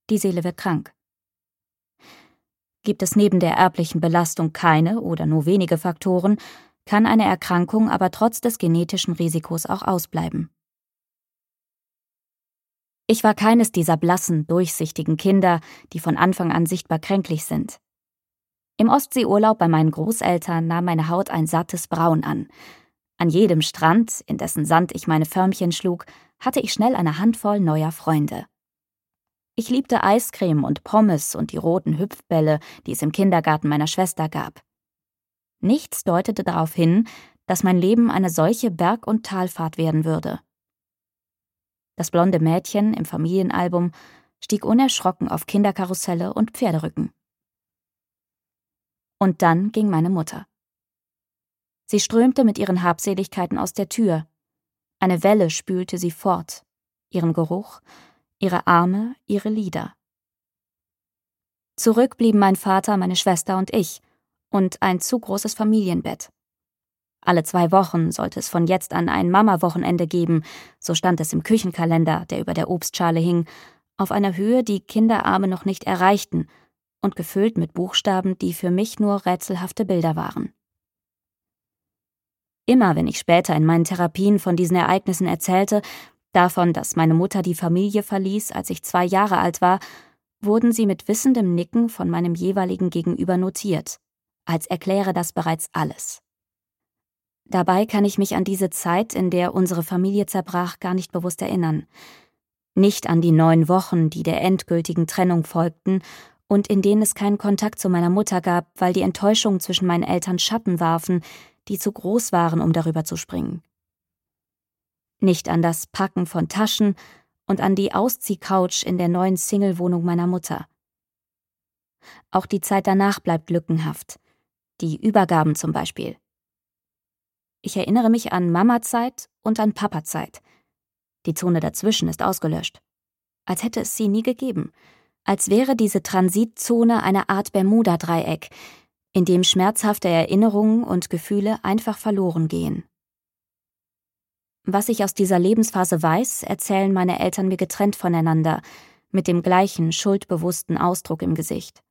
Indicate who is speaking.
Speaker 1: Die Seele wird krank. Gibt es neben der erblichen Belastung keine oder nur wenige Faktoren, kann eine Erkrankung aber trotz des genetischen Risikos auch ausbleiben. Ich war keines dieser blassen, durchsichtigen Kinder, die von Anfang an sichtbar kränklich sind. Im Ostseeurlaub bei meinen Großeltern nahm meine Haut ein sattes Braun an. An jedem Strand, in dessen Sand ich meine Förmchen schlug, hatte ich schnell eine Handvoll neuer Freunde. Ich liebte Eiscreme und Pommes und die roten Hüpfbälle, die es im Kindergarten meiner Schwester gab. Nichts deutete darauf hin, dass mein Leben eine solche Berg- und Talfahrt werden würde. Das blonde Mädchen im Familienalbum stieg unerschrocken auf Kinderkarusselle und Pferderücken. Und dann ging meine Mutter. Sie strömte mit ihren Habseligkeiten aus der Tür. Eine Welle spülte sie fort, ihren Geruch, ihre Arme, ihre Lider. Zurück blieben mein Vater, meine Schwester und ich und ein zu großes Familienbett. Alle 2 Wochen sollte es von jetzt an ein Mama-Wochenende geben, so stand es im Küchenkalender, der über der Obstschale hing, auf einer Höhe, die Kinderarme noch nicht erreichten und gefüllt mit Buchstaben, die für mich nur rätselhafte Bilder waren. Immer wenn ich später in meinen Therapien von diesen Ereignissen erzählte, davon, dass meine Mutter die Familie verließ, als ich 2 Jahre alt war, wurden sie mit wissendem Nicken von meinem jeweiligen Gegenüber notiert, als erkläre das bereits alles. Dabei kann ich mich an diese Zeit, in der unsere Familie zerbrach, gar nicht bewusst erinnern. Nicht an die 9 Wochen, die der endgültigen Trennung folgten und in denen es keinen Kontakt zu meiner Mutter gab, weil die Enttäuschungen zwischen meinen Eltern Schatten warfen, die zu groß waren, um darüber zu springen. Nicht an das Packen von Taschen und an die Ausziehcouch in der neuen Single-Wohnung meiner Mutter. Auch die Zeit danach bleibt lückenhaft. Die Übergaben zum Beispiel. Ich erinnere mich an Mama-Zeit und an Papa-Zeit. Die Zone dazwischen ist ausgelöscht. Als hätte es sie nie gegeben. Als wäre diese Transitzone eine Art Bermuda-Dreieck, in dem schmerzhafte Erinnerungen und Gefühle einfach verloren gehen. Was ich aus dieser Lebensphase weiß, erzählen meine Eltern mir getrennt voneinander, mit dem gleichen schuldbewussten Ausdruck im Gesicht.